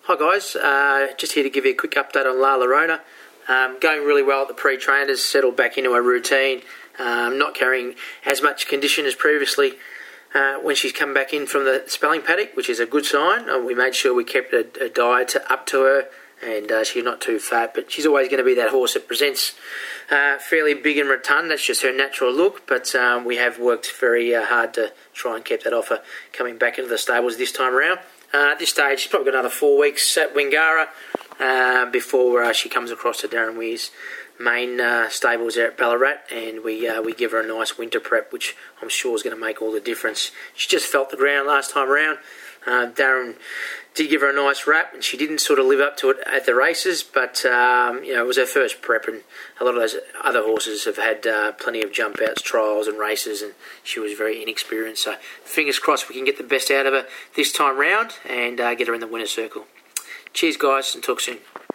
Hi guys, just here to give you a quick update on La Llorona. Going really well at the pre-trainers, settled back into her routine, not carrying as much condition as previously when she's come back in from the spelling paddock, which is a good sign. We made sure we kept a diet up to her, and she's not too fat, but she's always going to be that horse that presents fairly big and rotund. That's just her natural look, but we have worked very hard to try and keep that off her coming back into the stables this time around. At this stage, she's probably got another 4 weeks at Wingara before she comes across to Darren Weir's main stables there at Ballarat, and we give her a nice winter prep, which I'm sure is going to make all the difference. She just felt the ground last time around. Darren did give her a nice wrap, and she didn't sort of live up to it at the races, but it was her first prep, and a lot of those other horses have had plenty of jump outs, trials and races, and she was very inexperienced. So fingers crossed we can get the best out of her this time round and get her in the winner's circle. Cheers guys, and talk soon.